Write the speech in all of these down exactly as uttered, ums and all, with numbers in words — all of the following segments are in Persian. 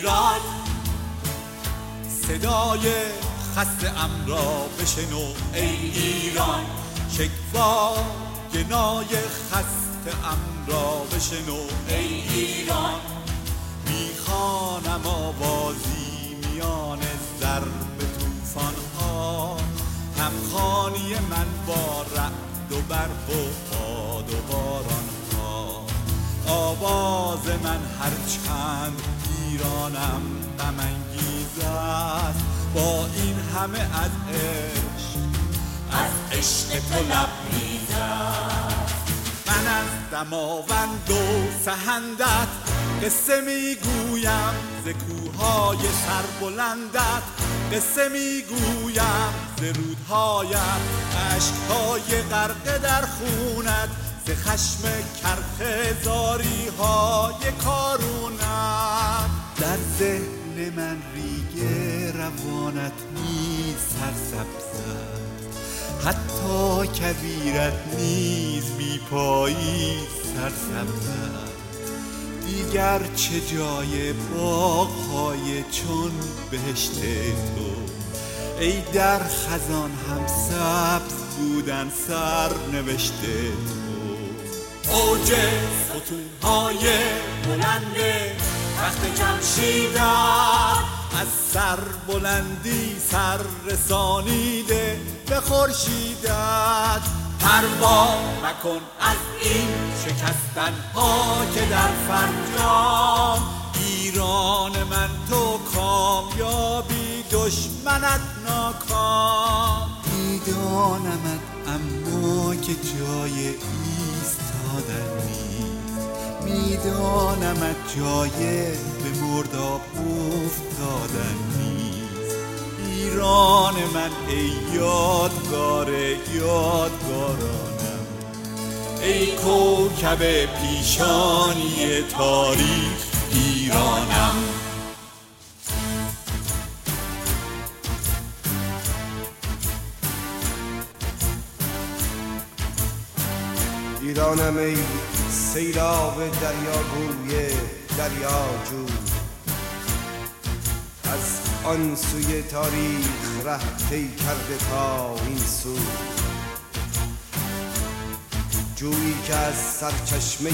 ایران، صدای خسته ام را بشنو ای ایران، شکوا گنای خسته ام را بشنو ای ایران. میخوانم آوازی میان ضرب طوفان ها، همخوانی من با رعد و برق و باد و باران ها. آواز من هرچند ایرانم غم انگیز است، با این همه از عشق از عشق تو لبریز است. من از دماوند و سهندت قصه میگویم، ز کوههای سربلندت قصه میگویم، ز رودهایت اشکهای غرقه در خونت، ز خشم کرخه زاری های کارونت. در ذهن من ریگ روانت نیز سرسبز است، حتی کبیرت نیز بی پایی سرسبز است. دیگر چه جای باغ‌های چون بهشت تو، ای در خزان هم سبز بودن سر نوشته تو. اوج ستون‌های بلند تخت جمشیدت، از سر بلندی سر رسانیده به خورشیدت. پروا مکن از این شکستن ها که در فرجام، ایران من تو کامیابی دشمنت ناکام. میدانمت اما که جای ایستادن نیست، میدانمت جای به مرداب افتادن نیست. ایران من ای یادگار یادگارانم، ای کوکب پیشانی تاریخ ایرانم. ایرانم ای سیلاب دریاگوی دریاجو، از آن سوی تاریخ ره طی کرده تا این سو. جویی که از سرچشمه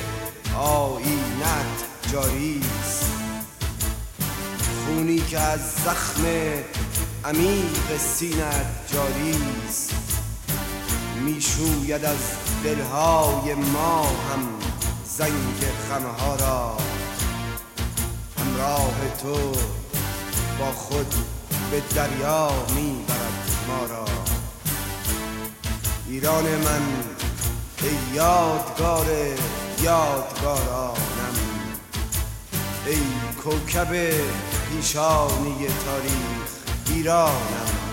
آیینت جاری است، خونی که از زخم عمیق سینت جاری است. میشوید از دلهای ما هم زنگ غمها را، همراه تو با خود به دریا میبرد ما را. ایران من ای یادگار یادگارانم، ای کوکب پیشانی تاریخ ایرانم.